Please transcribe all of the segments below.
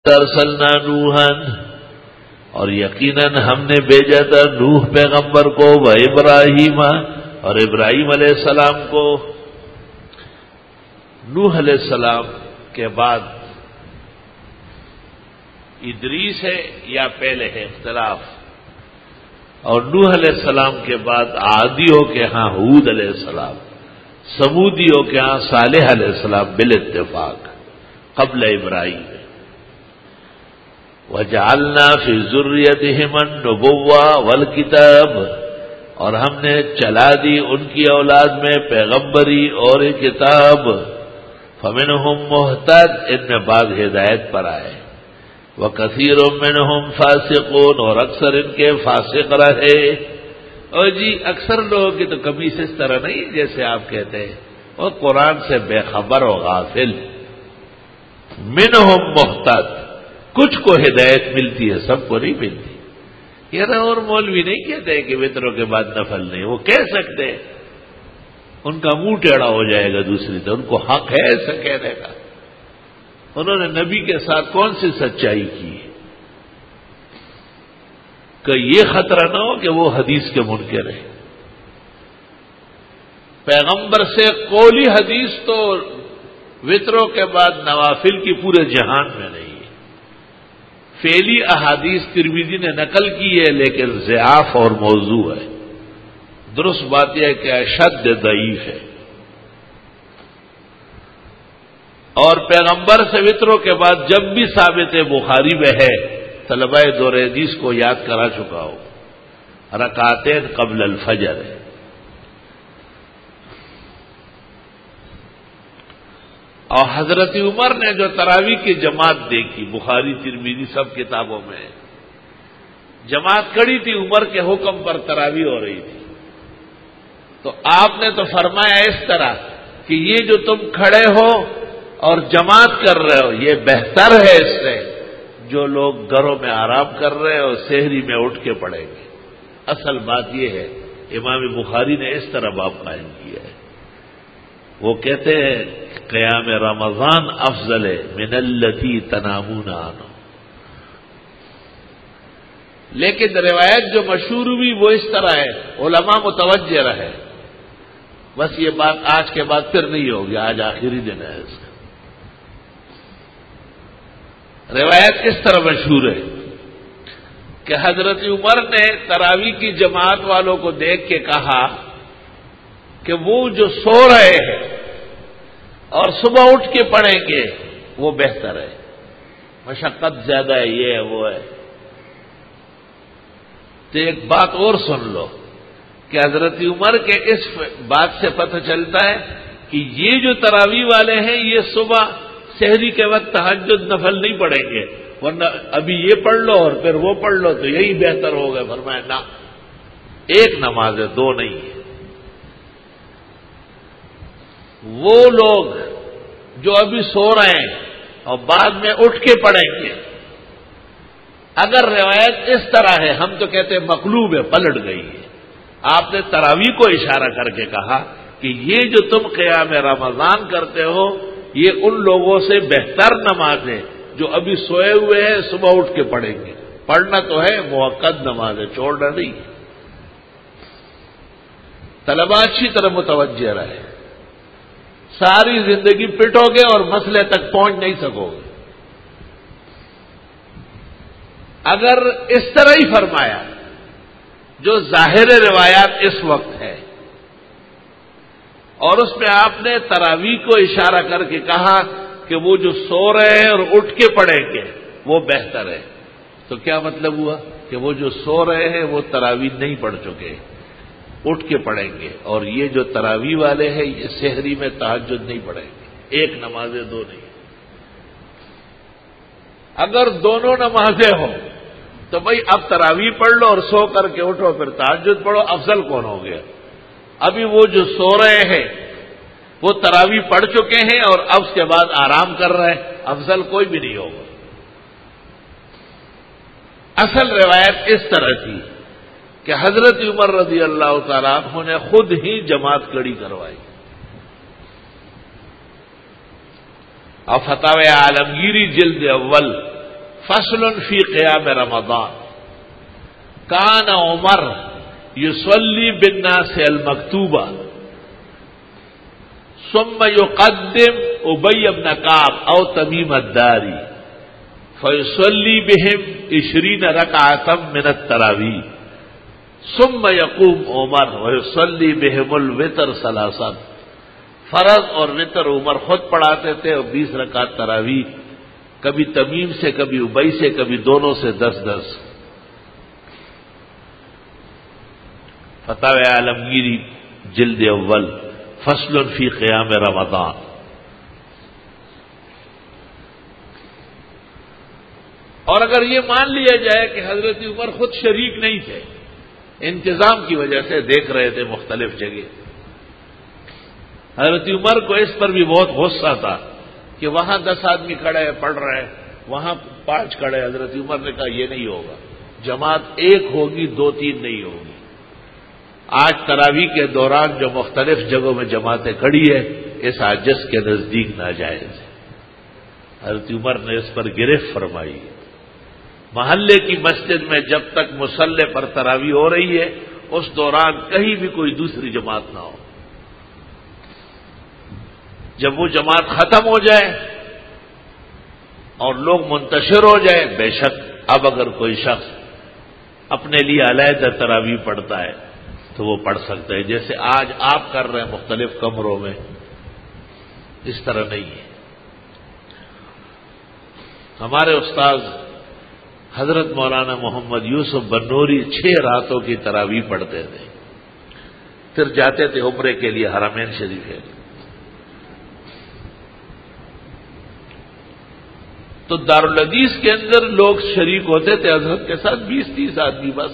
ارسلنا نوحا، اور یقیناً ہم نے بھیجا تھا نوح پیغمبر کو، و ابراہیم، اور ابراہیم علیہ السلام کو۔ نوح علیہ السلام کے بعد ادریس ہے یا پہلے ہے اختلاف، اور نوح علیہ السلام کے بعد عادیوں کے ہاں ہود علیہ السلام، سمودیوں کے ہاں صالح علیہ السلام بالاتفاق قبل ابراہیم۔ وَجَعَلْنَا فِي ذُرِّيَّتِهِمَا النُّبُوَّةَ وَالْكِتَابَ، اور ہم نے چلا دی ان کی اولاد میں پیغمبری اور کتاب۔ فَمِنْهُمْ مُهْتَدٍ، ان میں بعض ہدایت پر آئے، وَكَثِيرٌ مِّنْهُمْ فَاسِقُونَ، اور اکثر ان کے فاسق رہے۔ اور جی اکثر لوگوں کی تو کمیس اس طرح نہیں جیسے آپ کہتے ہیں، وہ قرآن سے بے خبر و غافل۔ منہم مہتد، کچھ کو ہدایت ملتی ہے، سب کو نہیں ملتی۔ یہ اور مولوی نہیں کہتے کہ وطروں کے بعد نفل نہیں، وہ کہہ سکتے ہیں، ان کا منہ ٹیڑھا ہو جائے گا دوسری طرف، ان کو حق ہے ایسا کہنے کا۔ انہوں نے نبی کے ساتھ کون سی سچائی کی کہ یہ خطرہ نہ ہو کہ وہ حدیث کے منکر ہیں۔ پیغمبر سے قولی حدیث تو وطروں کے بعد نوافل کی پورے جہان میں نہیں ہے، فعلی احادیث ترمذی نے نقل کی ہے لیکن ضعاف اور موضوع ہے۔ درست بات یہ ہے کہ اشد ضعیف ہے، اور پیغمبر سے وطروں کے بعد جب بھی ثابت بخاری میں ہے، طلبہ دور حدیث کو یاد کرا چکا ہو، رکعتین قبل الفجر ہے۔ اور حضرت عمر نے جو تراویح کی جماعت دیکھی، بخاری ترمذی سب کتابوں میں جماعت کھڑی تھی، عمر کے حکم پر تراویح ہو رہی تھی، تو آپ نے تو فرمایا اس طرح کہ یہ جو تم کھڑے ہو اور جماعت کر رہے ہو یہ بہتر ہے اس سے جو لوگ گھروں میں آرام کر رہے ہیں اور سحری میں اٹھ کے پڑھیں گے۔ اصل بات یہ ہے، امام بخاری نے اس طرح باب قائم کیا ہے۔ وہ کہتے ہیں قیام رمضان افضل من التی تنامون عنہ، لیکن روایت جو مشہور ہوئی وہ اس طرح ہے، علماء متوجہ رہے، بس یہ بات آج کے بعد پھر نہیں ہوگی، آج آخری دن ہے اس کا۔ روایت اس طرح مشہور ہے کہ حضرت عمر نے تراویح کی جماعت والوں کو دیکھ کے کہا کہ وہ جو سو رہے ہیں اور صبح اٹھ کے پڑھیں گے وہ بہتر ہے، مشقت زیادہ ہے، یہ ہے وہ ہے۔ تو ایک بات اور سن لو کہ حضرت عمر کے اس بات سے پتہ چلتا ہے کہ یہ جو تراویح والے ہیں یہ صبح سحری کے وقت تہجد نفل نہیں پڑھیں گے، ورنہ ابھی یہ پڑھ لو اور پھر وہ پڑھ لو تو یہی بہتر ہوگا۔ فرمایا نہ، ایک نماز ہے، دو نہیں ہے۔ وہ لوگ جو ابھی سو رہے ہیں اور بعد میں اٹھ کے پڑھیں گے، اگر روایت اس طرح ہے، ہم تو کہتے ہیں مقلوب ہے، پلٹ گئی ہے۔ آپ نے تراویح کو اشارہ کر کے کہا کہ یہ جو تم قیام رمضان کرتے ہو یہ ان لوگوں سے بہتر نماز ہے جو ابھی سوئے ہوئے ہیں، صبح اٹھ کے پڑھیں گے۔ پڑھنا تو ہے، موقت نماز ہے، چھوڑنا نہیں۔ طلباء اچھی طرح متوجہ رہے، ساری زندگی پٹو گے اور مسئلے تک پہنچ نہیں سکو گے۔ اگر اس طرح ہی فرمایا جو ظاہر روایات اس وقت ہے، اور اس میں آپ نے تراویح کو اشارہ کر کے کہا کہ وہ جو سو رہے ہیں اور اٹھ کے پڑھیں گے وہ بہتر ہے، تو کیا مطلب ہوا کہ وہ جو سو رہے ہیں وہ تراویح نہیں پڑھ چکے، اٹھ کے پڑھیں گے، اور یہ جو تراویح والے ہیں یہ سحری میں تہجد نہیں پڑھیں گے، ایک نماز ہے، دو نہیں۔ اگر دونوں نمازیں ہوں تو بھائی اب تراویح پڑھ لو اور سو کر کے اٹھو پھر تہجد پڑھو، افضل کون ہو گیا؟ ابھی وہ جو سو رہے ہیں وہ تراویح پڑھ چکے ہیں اور اب اس کے بعد آرام کر رہے ہیں، افضل کوئی بھی نہیں ہوگا۔ اصل روایت اس طرح تھی کہ حضرت عمر رضی اللہ تعالیٰ عنہ نے خود ہی جماعت کھڑی کروائی، اور فتاوی عالمگیری جلد اول فصل فی قیام رمضان کان عمر یصلی بالناس المکتوبہ ثم يقدم ابی بن کعب او تمیم الداری فیصلی بہم 20 رکعۃ من التراویح ثم یقوم عمر ویصلی بہم الوتر ثلاثا. فرض اور وتر عمر خود پڑھاتے تھے اور 20 رکعت تراویح، کبھی تمیم سے، کبھی ابئی سے، کبھی دونوں سے 10-10. فتاوی عالمگیری جلد اول فصل فی قیام رمضان. اور اگر یہ مان لیا جائے کہ حضرت عمر خود شریک نہیں تھے، انتظام کی وجہ سے دیکھ رہے تھے مختلف جگہ، حضرت عمر کو اس پر بھی بہت غصہ تھا کہ وہاں 10 آدمی کھڑے ہیں پڑھ رہے ہیں، وہاں 5 کھڑے. حضرت عمر نے کہا یہ نہیں ہوگا، جماعت ایک ہوگی، 2-3 نہیں ہوگی. آج تراویح کے دوران جو مختلف جگہوں میں جماعتیں کھڑی ہے، اس عاجز کے نزدیک ناجائز ہے. حضرت عمر نے اس پر گرفت فرمائی. محلے کی مسجد میں جب تک مصلی پر تراویح ہو رہی ہے، اس دوران کہیں بھی کوئی دوسری جماعت نہ ہو. جب وہ جماعت ختم ہو جائے اور لوگ منتشر ہو جائے، بے شک اب اگر کوئی شخص اپنے لیے علیحدہ تراویح پڑھتا ہے تو وہ پڑھ سکتا ہے، جیسے آج آپ کر رہے ہیں مختلف کمروں میں. اس طرح نہیں ہے. ہمارے استاذ حضرت مولانا محمد یوسف بنوری 6 راتوں کی تراویح پڑھتے تھے، پھر جاتے تھے عمرے کے لیے حرمین شریف ہے. تو دارالحدیث کے اندر لوگ شریک ہوتے تھے حضرت کے ساتھ 20-30 آدمی بس،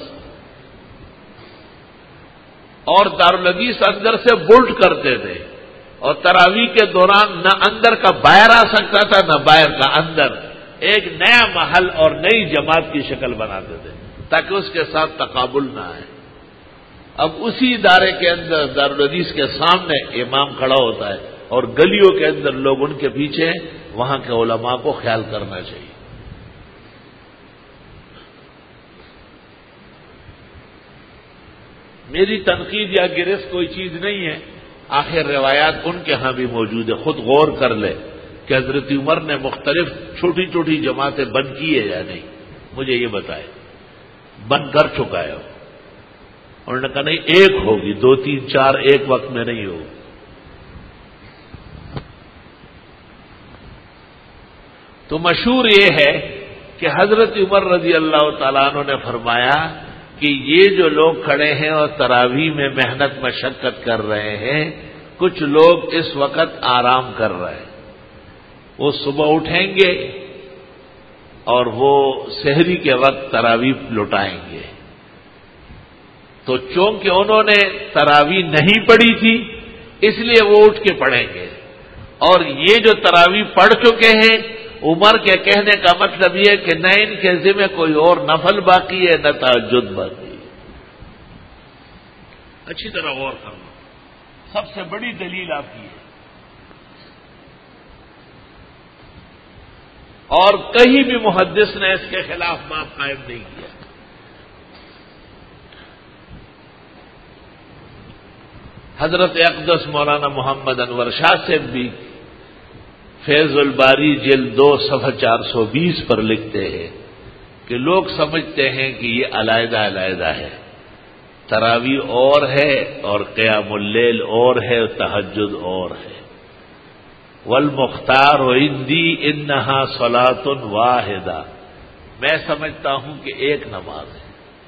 اور دارالحدیث اندر سے بلٹ کرتے تھے، اور تراویح کے دوران نہ اندر کا باہر آ سکتا تھا نہ باہر کا اندر. ایک نیا محل اور نئی جماعت کی شکل بناتے تھے تاکہ اس کے ساتھ تقابل نہ آئے. اب اسی ادارے کے اندر دارالحدیث کے سامنے امام کھڑا ہوتا ہے اور گلیوں کے اندر لوگ ان کے پیچھے ہیں. وہاں کے علماء کو خیال کرنا چاہیے. میری تنقید یا گرفت کوئی چیز نہیں ہے، آخر روایات ان کے ہاں بھی موجود ہے. خود غور کر لے کہ حضرت عمر نے مختلف چھوٹی چھوٹی جماعتیں بند کی ہے یا نہیں، مجھے یہ بتائے. بند کر چکا ہے انہوں نے کہا نہیں ایک ہوگی، 2-3-4 ایک وقت میں نہیں ہوگی. تو مشہور یہ ہے کہ حضرت عمر رضی اللہ تعالیٰ عنہ نے فرمایا کہ یہ جو لوگ کھڑے ہیں اور تراویح میں محنت مشقت کر رہے ہیں، کچھ لوگ اس وقت آرام کر رہے ہیں. وہ صبح اٹھیں گے اور وہ سحری کے وقت تراویح لٹائیں گے. تو چونکہ انہوں نے تراویح نہیں پڑھی تھی اس لیے وہ اٹھ کے پڑھیں گے، اور یہ جو تراویح پڑھ چکے ہیں، عمر کے کہنے کا مطلب یہ کہ نہ ان کے ذمہ کوئی اور نفل باقی ہے نہ تہجد باقی ہے. اچھی طرح غور کرنا. سب سے بڑی دلیل آپ کی ہے، اور کہیں بھی محدث نے اس کے خلاف بات قائم نہیں کیا. حضرت اقدس مولانا محمد انور شاہ سے بھی فیض الباری جلد 2 صفحہ 420 پر لکھتے ہیں کہ لوگ سمجھتے ہیں کہ یہ علیحدہ علیحدہ ہے، تراویح اور ہے اور قیام اللیل اور ہے، تہجد اور ہے. والمختار عندی انہا صلاۃ واحدہ، میں سمجھتا ہوں کہ ایک نماز ہے.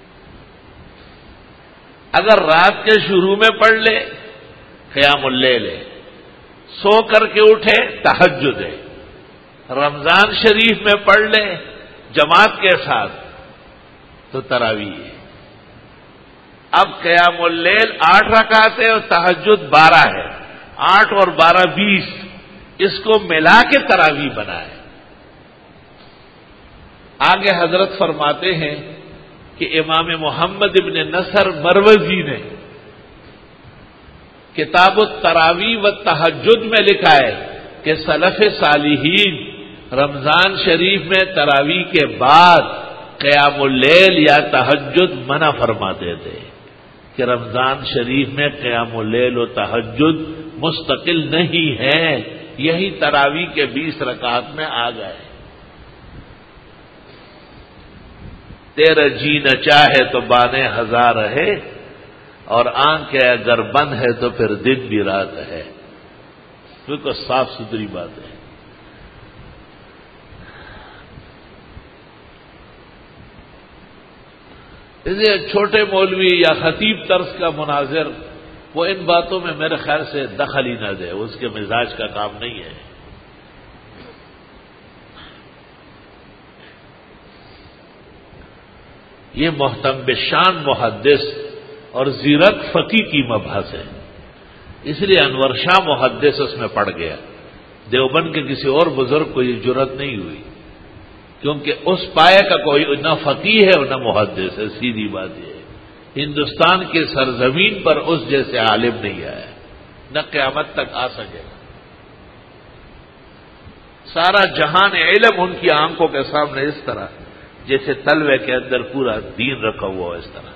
اگر رات کے شروع میں پڑھ لے قیام اللیل ہے، سو کر کے اٹھے تہجد ہے، رمضان شریف میں پڑھ لے جماعت کے ساتھ تو تراویح ہے. اب قیام اللیل 8 رکعت ہے اور تہجد 12 ہے، 8 اور 12 20، اس کو ملا کے تراویح بنائے. آگے حضرت فرماتے ہیں کہ امام محمد ابن نصر مروزی نے کتاب التراویح و تہجد میں لکھا ہے کہ سلف صالحین رمضان شریف میں تراویح کے بعد قیام اللیل یا تہجد منع فرماتے تھے کہ رمضان شریف میں قیام اللیل و تہجد مستقل نہیں ہے، یہی تراویح کے 20 رکعات میں آ گئے۔ تیرا جی نہ چاہے تو بانے ہزار ہے، اور آنکھیں اگر بند ہے تو پھر دن بھی رات ہے۔ بالکل صاف ستھری بات ہے۔ اسے چھوٹے مولوی یا خطیب طرز کا مناظر وہ ان باتوں میں میرے خیال سے دخل ہی نہ دے، اس کے مزاج کا کام نہیں ہے۔ یہ محتم بشان محدث اور زیرک فقی کی مبحث ہے، اس لیے انور شاہ محدث اس میں پڑ گیا۔ دیوبند کے کسی اور بزرگ کو یہ جرأت نہیں ہوئی، کیونکہ اس پائے کا کوئی نہ فقی ہے اور نہ محدث ہے، سیدھی بات یہ ہے۔ ہندوستان کے سرزمین پر اس جیسے عالم نہیں آیا، نہ قیامت تک آ سکے گا۔ سارا جہان علم ان کی آنکھوں کے سامنے اس طرح جیسے تلوے کے اندر پورا دین رکھا ہوا اس طرح۔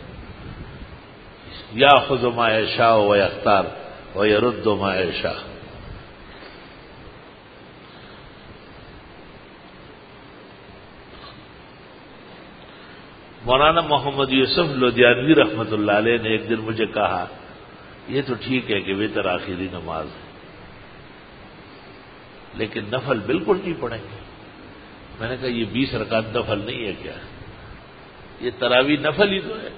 یا خذ ما یشاء و یختار و یرد ما یشاء۔ مولانا محمد یوسف لدھیانوی رحمۃ اللہ علیہ نے ایک دن مجھے کہا، یہ تو ٹھیک ہے کہ وتر آخری نماز ہے، لیکن نفل بالکل نہیں پڑھیں گے۔ میں نے کہا یہ 20 رکعت نفل نہیں ہے کیا؟ یہ تراویح نفل ہی تو ہے۔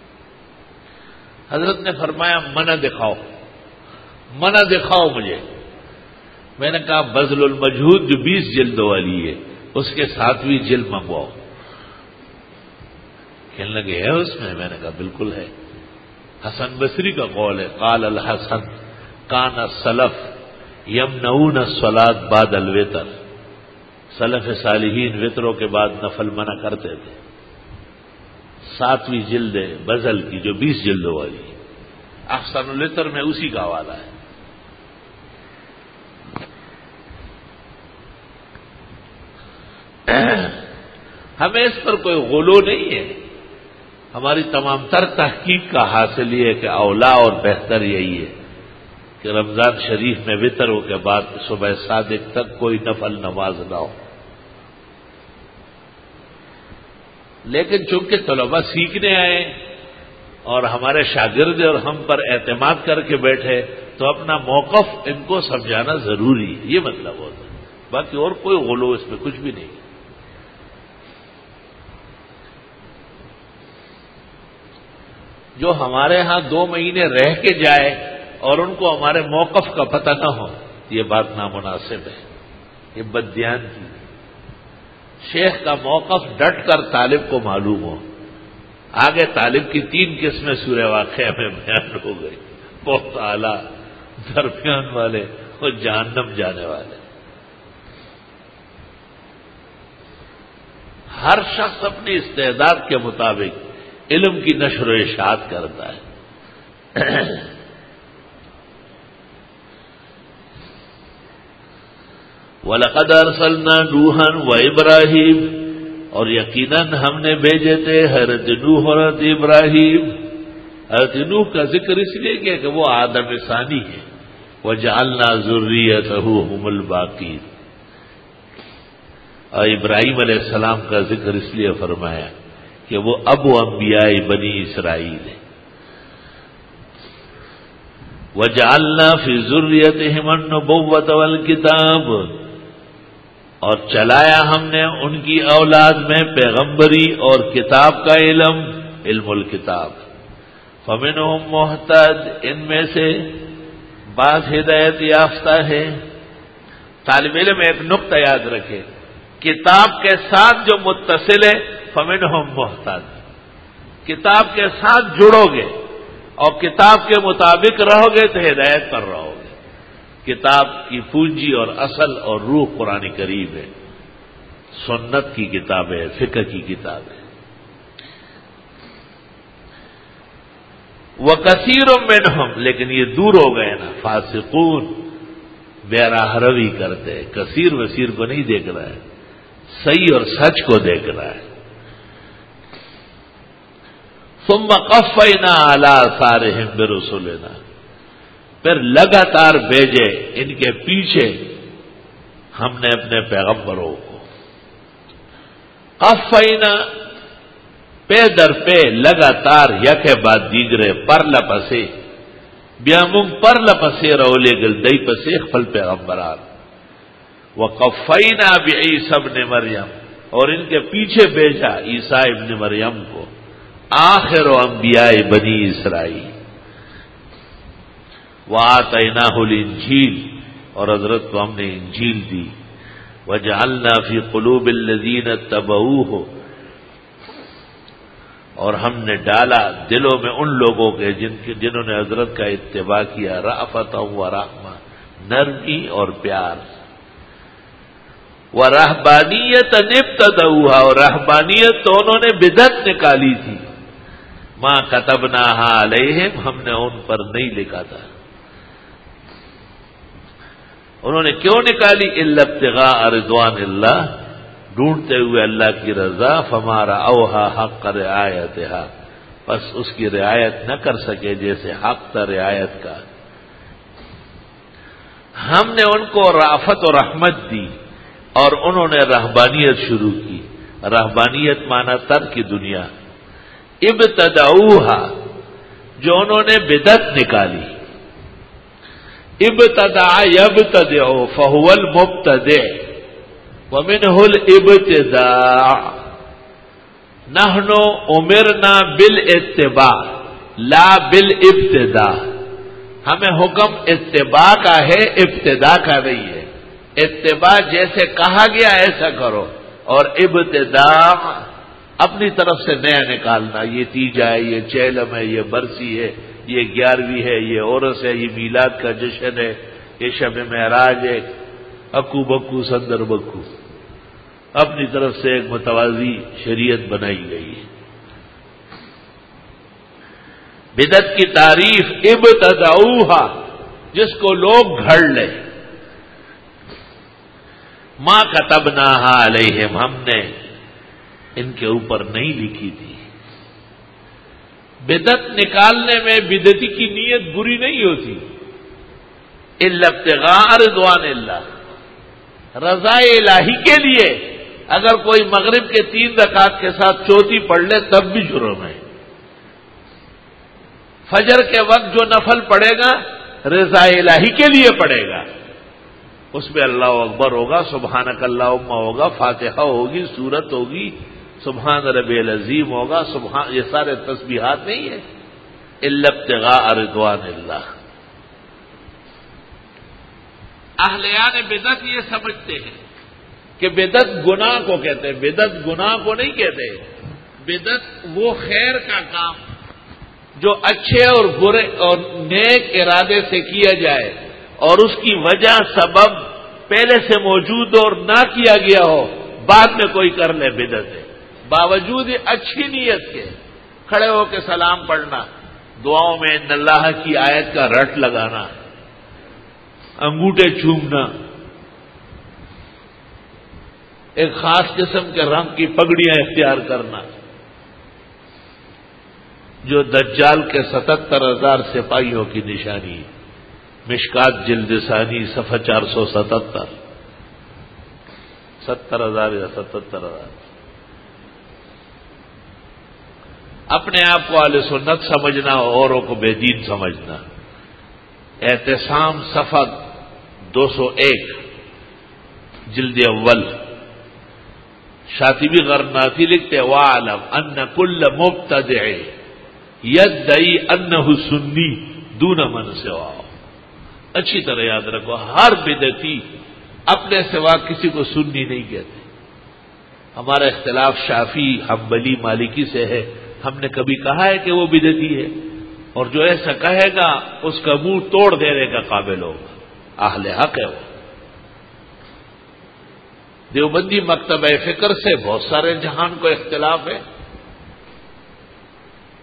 حضرت نے فرمایا منع دکھاؤ، منع دکھاؤ مجھے۔ میں نے کہا بذل المجہود جو 20 جلدوں والی ہے اس کے 7ویں جلد منگواؤ۔ کہنے لگے ہے اس میں؟ میں نے کہا بالکل ہے۔ حسن بصری کا قول ہے، قال الحسن کان السلف یمنعون الصلاۃ بعد الوتر، سلف صالحین وطروں کے بعد نفل منع کرتے تھے۔ 7ویں جلد ہے بذل کی جو 20 جلدوں والی، احسن الوتر میں اسی کا حوالہ ہے۔ ہمیں اس پر کوئی غلو نہیں ہے، ہماری تمام تر تحقیق کا حاصل یہ ہے کہ اولا اور بہتر یہی ہے کہ رمضان شریف میں وطروں کے بعد صبح صادق تک کوئی نفل نماز نہ ہو۔ لیکن چونکہ طلباء سیکھنے آئے اور ہمارے شاگرد اور ہم پر اعتماد کر کے بیٹھے تو اپنا موقف ان کو سمجھانا ضروری ہے، یہ مطلب ہوتا ہے، باقی اور کوئی غلو اس میں کچھ بھی نہیں۔ جو ہمارے ہاں 2 مہینے رہ کے جائے اور ان کو ہمارے موقف کا پتہ نہ ہو، یہ بات نامناسب ہے، یہ بددیانتی ہے۔ شیخ کا موقف ڈٹ کر طالب کو معلوم ہو۔ آگے طالب کی 3 قسمیں سورہ واقعہ میں بیان ہو گئی، بہت اعلیٰ، درمیان والے اور جہنم جانے والے۔ ہر شخص اپنی استعداد کے مطابق علم کی نشر و اشاعت کرتا ہے۔ وَلَقَدْ أَرْسَلْنَا نُوحًا وَإِبْرَاهِيمَ، اور یقیناً ہم نے بھیجے تھے حضرت نوح اور حضرت ابراہیم۔ حضرت نوح کا ذکر اس لیے کیا کہ وہ آدم ثانی ہے، وَجَعَلْنَا ذُرِّيَّتَهُ هُمُ الْبَاقِينَ، اور ابراہیم علیہ السلام کا ذکر اس لیے فرمایا کہ وہ ابو انبیاء بنی اسرائیل ہے۔ وَجَعَلْنَا فِي ذُرِّيَّتِهِمُ النُّبُوَّةَ وَالْكِتَابَ، اور چلایا ہم نے ان کی اولاد میں پیغمبری اور کتاب کا علم، علم الکتاب۔ فَمِنْهُمْ مُهْتَدٍ، ان میں سے بعض ہدایت یافتہ ہے۔ طالب علم ایک نقطہ یاد رکھے، کتاب کے ساتھ جو متصل ہے فَمِنْهُمْ مُهْتَدٍ، کتاب کے ساتھ جڑو گے اور کتاب کے مطابق رہو گے تو ہدایت پر رہو گے۔ کتاب کی پونجی اور اصل اور روح قرآن کریم ہے، سنت کی کتاب ہے، فقہ کی کتاب ہے۔ وَكَثِيرٌ مِّنْهُمْ، لیکن یہ دور ہو گئے نا، فاسقون، بے راہ روی کرتے، کثیر وسیر کو نہیں دیکھ رہا ہے، صحیح اور سچ کو دیکھ رہا ہے۔ ثم قفینا علی آثارہم برسلنا، پھر لگاتار بھیجے ان کے پیچھے ہم نے اپنے پیغمبروں کو۔ قفینا پے در پہ لگاتار یکے بعد دیگرے پر لپسے بیا مونږ پر لپسې راولېږل دی پسې خپل پیغمبران۔ وقفینا بعیسی ابن مریم، اور ان کے پیچھے بھیجا عیسیٰ ابن مریم کو، آخر انبیاء بنی اسرائیل۔ وآتیناہ الانجیل، اور حضرت کو ہم نے انجیل دی۔ وجعلنا فی قلوب الذین اتبعوہ، اور ہم نے ڈالا دلوں میں ان لوگوں کے جنہوں نے حضرت کا اتباع کیا، رأفت و رحمہ، نرمی اور پیار۔ ورہبانیت ابتدعوها، اور رہبانیت تو انہوں نے بدعت نکالی تھی۔ ما کتبناہا علیہم، ہم نے ان پر نہیں لکھا تھا۔ انہوں نے کیوں نکالی؟ الا ابتغاء رضوان اللہ، ڈھونڈتے ہوئے اللہ کی رضا۔ فما رعوها حق رعایتها، بس اس کی رعایت نہ کر سکے جیسے حق تھا رعایت کا۔ ہم نے ان کو رافت و رحمت دی، اور انہوں نے رہبانیت شروع کی۔ رہبانیت مانا ترک کی دنیا۔ ابتدعوها، جو انہوں نے بدعت نکالی۔ ابتدع یبتدع فهو المبتدع ومنه الابتداع۔ نحن امرنا بالاتباع لا بالابتداع، ہمیں حکم اتباع کا ہے، ابتداء کا نہیں ہے۔ اتباع جیسے کہا گیا ایسا کرو، اور ابتداع اپنی طرف سے نیا نکالنا، یہ تیجا ہے، یہ چیلم ہے، یہ برسی ہے، یہ 11ویں ہے، یہ عرس ہے، یہ میلاد کا جشن ہے، یہ شب معراج ہے، اکو بکو سندر بکو، اپنی طرف سے ایک متوازی شریعت بنائی گئی ہے۔ بدعت کی تعریف ابتدعوها، جس کو لوگ گھڑ لیں۔ ما کتبناہا علیہم، ہم نے ان کے اوپر نہیں لکھی تھی۔ بدعت نکالنے میں بدعتی کی نیت بری نہیں ہوتی۔ الا ابتغاء رضوان اللہ، رضا الہی کے لیے اگر کوئی مغرب کے 3 رکعت کے ساتھ چوتھی پڑھ لے تب بھی جرم ہے۔ فجر کے وقت جو نفل پڑھے گا رضا الہی کے لیے پڑھے گا، اس میں اللہ اکبر ہوگا، سبحانک اللہم ہوگا، فاتحہ ہوگی، سورت ہوگی، سبحان ربی العظیم ہوگا، یہ سارے تسبیحات نہیں ہیں۔ الا ابتغاء رضوان اللہ۔ اہلیان بدعت یہ سمجھتے ہیں کہ بدعت گناہ کو کہتے ہیں، بدعت گناہ کو نہیں کہتے۔ بدعت وہ خیر کا کام جو اچھے اور برے اور نیک ارادے سے کیا جائے، اور اس کی وجہ سبب پہلے سے موجود اور نہ کیا گیا ہو، بعد میں کوئی کر لے، بدعت ہے۔ باوجود اچھی نیت کے کھڑے ہو کے سلام پڑھنا، دعاؤں میں ان اللہ کی آیت کا رٹ لگانا، انگوٹھے چومنا، ایک خاص قسم کے رنگ کی پگڑیاں اختیار کرنا، جو دجال کے 77,000 سپاہیوں کی نشانی ہے۔ مشکات جلد ثانی صفحہ 477، 70,000 یا 77,000۔ اپنے آپ کو اہل سنت سمجھنا، اوروں کو بے دین سمجھنا۔ اعتصام صفحہ 201 جلد اول، شاطبی غرناطی لکھتے وَاعْلَمْ أَنَّ كُلَّ مُبْتَدِعٍ يَدَّعِي أَنَّهُ سُنِّي دُونَ مَنْ سِوَاهُ۔ اچھی طرح یاد رکھو، ہر بدعتی اپنے سوا کسی کو سنی نہیں کہتے۔ ہمارا اختلاف شافعی، حنبلی، مالکی سے ہے، ہم نے کبھی کہا ہے کہ وہ بدعتی ہے؟ اور جو ایسا کہے گا اس کا منہ توڑ دینے کا قابل ہوگا، اہل حق ہے وہ۔ دیوبندی مکتبہ فکر سے بہت سارے جہان کو اختلاف ہے۔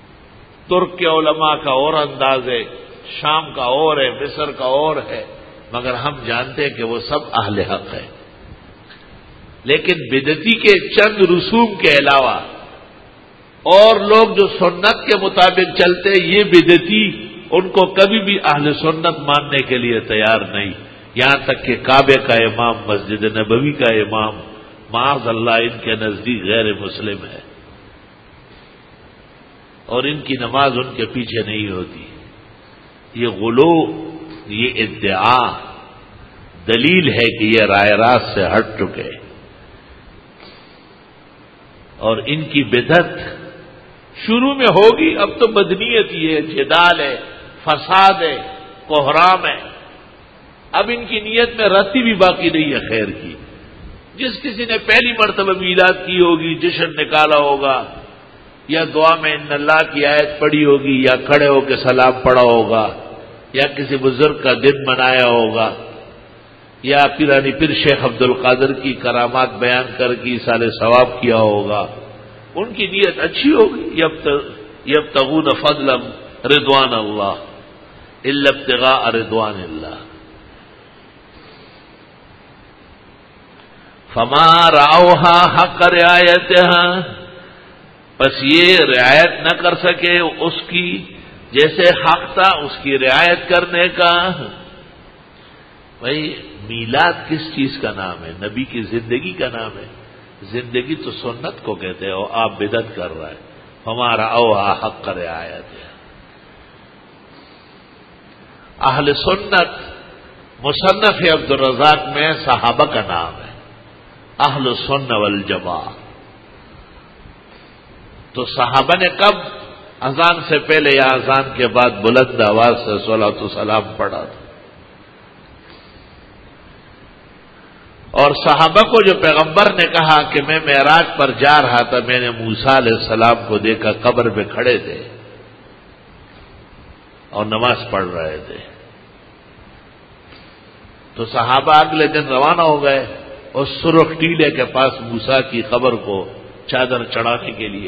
ترک کے علماء کا اور انداز ہے، شام کا اور ہے، مصر کا اور ہے، مگر ہم جانتے ہیں کہ وہ سب اہل حق ہے. لیکن بدعتی کے چند رسوم کے علاوہ اور لوگ جو سنت کے مطابق چلتے یہ بدعتی ان کو کبھی بھی اہل سنت ماننے کے لیے تیار نہیں. یہاں تک کہ کعبے کا امام، مسجد نبوی کا امام، معاذ اللہ ان کے نزدیک غیر مسلم ہے اور ان کی نماز ان کے پیچھے نہیں ہوتی. یہ غلو، یہ ادعا دلیل ہے کہ یہ رائے راست سے ہٹ چکے اور ان کی بدعت شروع میں ہوگی. اب تو بدنیت ہی ہے، جدال ہے، فساد ہے، کوہرام ہے. اب ان کی نیت میں رتی بھی باقی نہیں ہے خیر کی. جس کسی نے پہلی مرتبہ میلاد کی ہوگی، جشن نکالا ہوگا، یا دعا میں ان اللہ کی آیت پڑھی ہوگی، یا کھڑے ہو کے سلام پڑھا ہوگا، یا کسی بزرگ کا دن منایا ہوگا، یا پیرانی پیر شیخ عبد القادر کی کرامات بیان کر کے ایصال ثواب کیا ہوگا، ان کی نیت اچھی ہوگی. یبتغون فضلا رضوان اللہ الا ابتغاء رضوان اللہ. فما رعوها حق رعایتها، بس یہ رعایت نہ کر سکے اس کی جیسے حق تھا اس کی رعایت کرنے کا. بھائی میلاد کس چیز کا نام ہے؟ نبی کی زندگی کا نام ہے. زندگی تو سنت کو کہتے ہو، آپ بدعت کر رہا ہے. ہمارا اوہا حق رعایت ہے. اہل سنت مصنف عبد الرزاق میں صحابہ کا نام ہے، اہل السنہ والجماعہ. تو صحابہ نے کب اذان سے پہلے یا اذان کے بعد بلند آواز سے صلوات و سلام پڑھا تھا؟ اور صحابہ کو جو پیغمبر نے کہا کہ میں معراج پر جا رہا تھا، میں نے موسیٰ علیہ السلام کو دیکھا قبر پہ کھڑے تھے اور نماز پڑھ رہے تھے، تو صحابہ اگلے دن روانہ ہو گئے اس سرخ ٹیلے کے پاس موسیٰ کی قبر کو چادر چڑھانے کے لیے.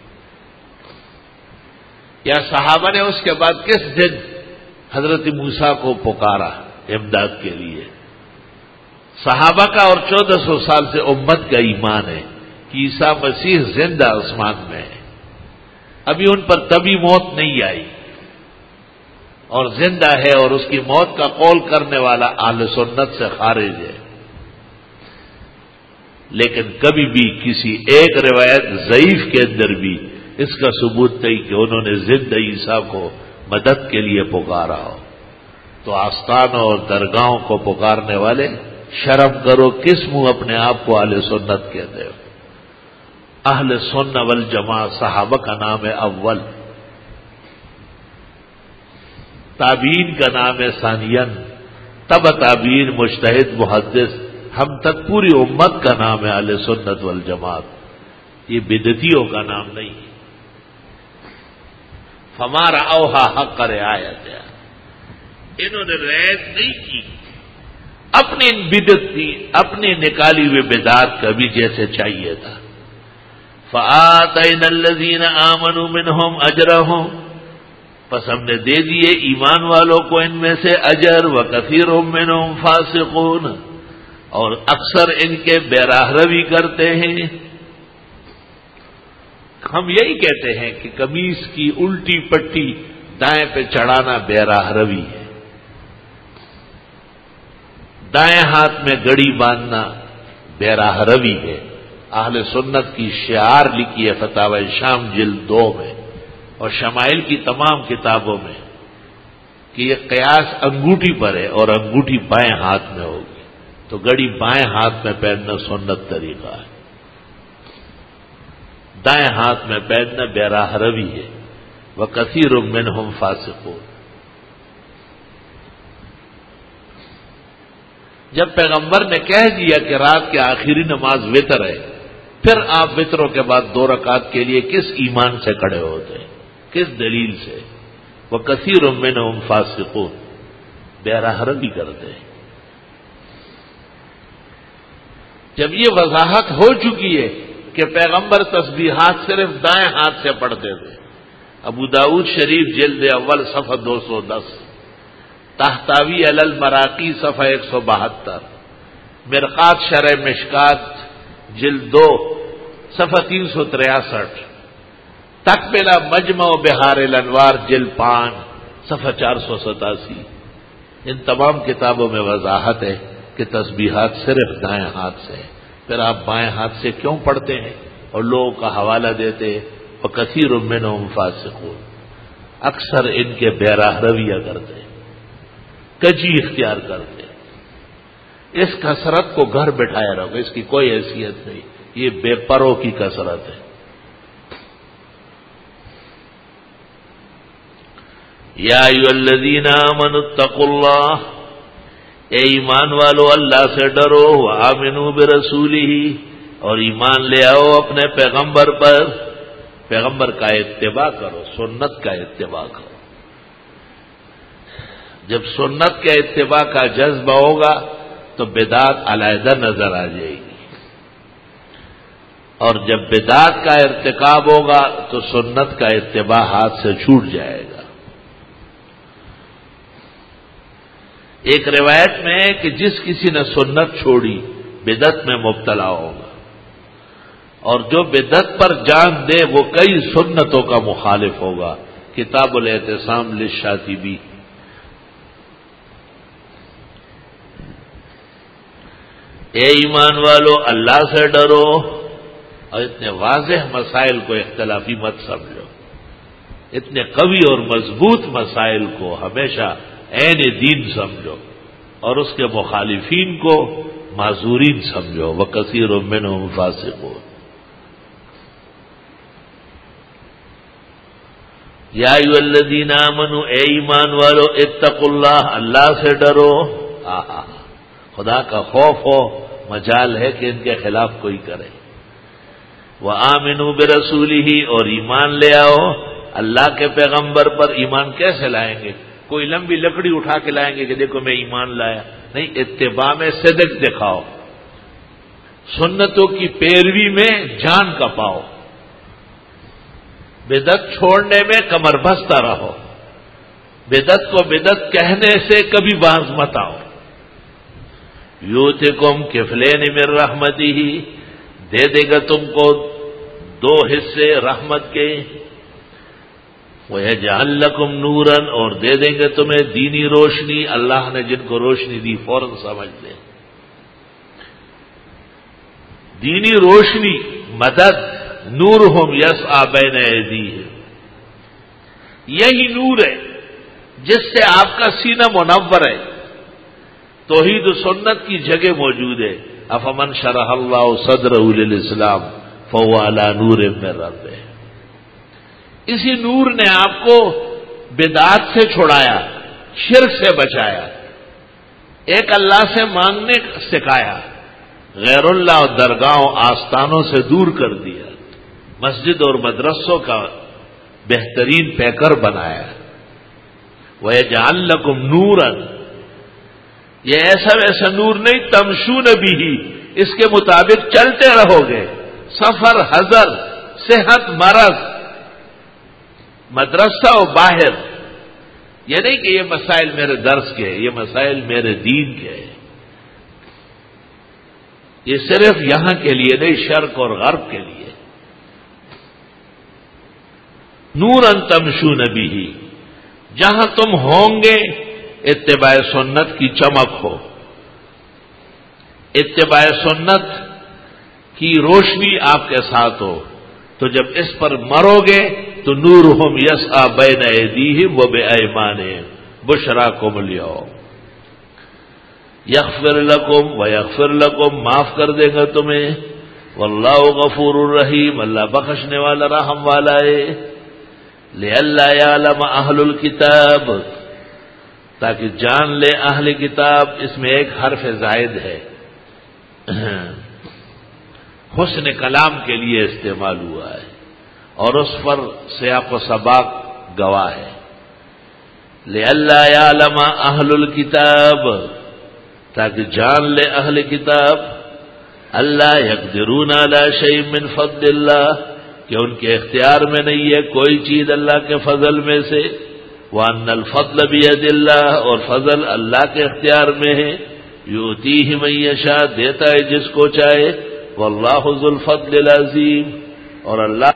یا صحابہ نے اس کے بعد کس دن حضرت موسیٰ کو پکارا امداد کے لیے؟ صحابہ کا اور 1400 سال سے امت کا ایمان ہے کہ عیسیٰ مسیح زندہ آسمان میں ہے. ابھی ان پر تبھی موت نہیں آئی اور زندہ ہے، اور اس کی موت کا قول کرنے والا اہل سنت سے خارج ہے. لیکن کبھی بھی کسی ایک روایت ضعیف کے اندر بھی اس کا ثبوت نہیں کہ انہوں نے زندہ عیسیٰ کو مدد کے لیے پکارا ہو. تو آستانوں اور درگاہوں کو پکارنے والے شرم کرو، کس منہ اپنے آپ کو اہل سنت کہتے ہو؟ اہل سنہ والجماعہ صحابہ کا نام ہے اول، تابعین کا نام ہے ثانین، تبع تابعین مجتہد محدث، ہم تک پوری امت کا نام ہے اہل سنت والجماعت. یہ بدعتیوں کا نام نہیں. ہمارا اوہا حق رعایت ہے. انہوں نے رعایت نہیں کی اپنی بدعت کی، اپنی نکالی ہوئی بدعات کا بھی جیسے چاہیے تھا. فآتینا الذین آمنوا منہم اجرہم، پس ہم نے دے دیے ایمان والوں کو ان میں سے اجر. وکثیر منہم فاسقون، اور اکثر ان کے بے راہ روی کرتے ہیں. ہم یہی کہتے ہیں کہ قمیص کی الٹی پٹی دائیں پہ چڑھانا بے راہ روی ہے، دائیں ہاتھ میں گڑی باندھنا بے راہ روی ہے. اہل سنت کی شعار لکھی ہے فتاوی شام جلد 2 میں اور شمائل کی تمام کتابوں میں کہ یہ قیاس انگوٹھی پر ہے اور انگوٹھی بائیں ہاتھ میں ہوگی، تو گڑی بائیں ہاتھ میں پہننا سنت طریقہ ہے. دائیں ہاتھ میں پہننا بے راہ روی ہے. وَكَثِيرٌ مِّنْهُمْ فَاسِقُونَ. جب پیغمبر نے کہہ دیا کہ رات کی آخری نماز وتر ہے، پھر آپ وتروں کے بعد 2 رکعت کے لیے کس ایمان سے کھڑے ہوتے ہیں؟ کس دلیل سے؟ وَكَثِيرٌ مِّنْهُمْ فَاسِقُونَ، بے راہ روی کرتے ہیں. جب یہ وضاحت ہو چکی ہے کہ پیغمبر تسبیحات صرف دائیں ہاتھ سے پڑھتے تھے، ابو داؤد شریف جلد اول صفحہ 210، تحتاوی علی المراقی صفحہ 172، مرقات شرح مشکات جلد 2 صفحہ 363، تکملہ مجمع بحار الانوار جلد 5 صفحہ 487۔ ان تمام کتابوں میں وضاحت ہے کہ تسبیحات صرف دائیں ہاتھ سے ہے، پھر آپ بائیں ہاتھ سے کیوں پڑھتے ہیں اور لوگوں کا حوالہ دیتے ہیں؟ وَكَثِيرٌ مِّنْهُمْ فَاسِقُونَ، اکثر ان کے بیراہ رویہ کرتے ہیں، کجی اختیار کرتے ہیں۔ اس کثرت کو گھر بٹھائے رہو، اس کی کوئی حیثیت نہیں، یہ بے پروں کی کثرت ہے۔ یا ایھا الذین آمنوا اتقوا اللہ، اے ایمان والو اللہ سے ڈرو، وآمنوا برسولہ، اور ایمان لے آؤ اپنے پیغمبر پر، پیغمبر کا اتباع کرو، سنت کا اتباع کرو۔ جب سنت کے اتباع کا جذبہ ہوگا تو بدعت علیحدہ نظر آ جائے گی، اور جب بدعت کا ارتکاب ہوگا تو سنت کا اتباع ہاتھ سے چھوٹ جائے گا۔ ایک روایت میں ہے کہ جس کسی نے سنت چھوڑی بدعت میں مبتلا ہوگا، اور جو بدعت پر جان دے وہ کئی سنتوں کا مخالف ہوگا۔ کتاب الاعتصام للشاطبی۔ اے ایمان والو اللہ سے ڈرو، اور اتنے واضح مسائل کو اختلافی مت سمجھو، اتنے قوی اور مضبوط مسائل کو ہمیشہ عین دین سمجھو، اور اس کے مخالفین کو معذورین سمجھو۔ وَكَثِيرٌ مِّنْهُمْ فَاسِقُونَ۔ یا ایھا الذین آمنوا، اے ایمان والو، اتقوا اللہ، اللہ سے ڈرو۔ خدا کا خوف ہو، مجال ہے کہ ان کے خلاف کوئی کرے۔ وآمنوا برسولہ، اور ایمان لے آؤ اللہ کے پیغمبر پر۔ ایمان کیسے لائیں گے؟ کوئی لمبی لکڑی اٹھا کے لائیں گے کہ دیکھو میں ایمان لایا؟ نہیں، اتباع میں صدق دکھاؤ، سنتوں کی پیروی میں جان کپاؤ، بدعت چھوڑنے میں کمر بستہ رہو، بدعت کو بدعت کہنے سے کبھی باز مت آؤ۔ یؤتکم کفلین من رحمتہ، دے دے گا تم کو 2 حصے رحمت کے۔ وَيَجْعَلْ لَكُمْ نُورًا، اور دے دیں گے تمہیں دینی روشنی۔ اللہ نے جن کو روشنی دی فوراً سمجھ لیں، دینی روشنی، مدد، نورہم یسعی بین ایدیہم، یہی نور ہے جس سے آپ کا سینہ منور ہے، توحید و سنت کی جگہ موجود ہے۔ افمن شرح اللہ صدرہ للاسلام فہو علی نور من ربہ، اسی نور نے آپ کو بدعات سے چھڑایا، شرک سے بچایا، ایک اللہ سے مانگنے سکھایا، غیر اللہ اور درگاہوں آستانوں سے دور کر دیا، مسجد اور مدرسوں کا بہترین پیکر بنایا۔ وَيَجْعَلْ لَكُمْ نُورًا، یہ ایسا ویسا نور نہیں، تمشون بِهِ، اس کے مطابق چلتے رہو گے، سفر، حضر، صحت، مرض، مدرسہ و باہر۔ یہ نہیں کہ یہ مسائل میرے درس کے ہیں، یہ مسائل میرے دین کے ہیں، یہ صرف یہاں کے لیے نہیں، شرق اور غرب کے لیے۔ نوراً تمشون بِهِ، جہاں تم ہوں گے اتباع سنت کی چمک ہو، اتباع سنت کی روشنی آپ کے ساتھ ہو، تو جب اس پر مرو گے تو نورہم یسعی بین ایدیہم وبایمانہم بشراکم الیوم، یغفر لکم ویغفر لکم، معاف کر دے گا تمہیں، واللہ غفور الرحیم، اللہ بخشنے والا رحم والا ہے۔ لئلا یعلم اہل الکتاب، تاکہ جان لے اہل کتاب، اس میں ایک حرف زائد ہے، حسن کلام کے لیے استعمال ہوا ہے، اور اس پر سیاق و سباق گواہ ہے۔ لئلا یعلم اہل الکتاب، تاکہ جان لے اہل کتاب، اللہ یقدرون علی شیء من فضل اللہ، کہ ان کے اختیار میں نہیں ہے کوئی چیز اللہ کے فضل میں سے، وَأَنَّ الْفَضْلَ بِيَدِ اللَّهِ، اور فضل اللہ کے اختیار میں ہے، یؤتیہ من یشاء، دیتا ہے جس کو چاہے، واللہ ذو الفضل العظیم، اور اللہ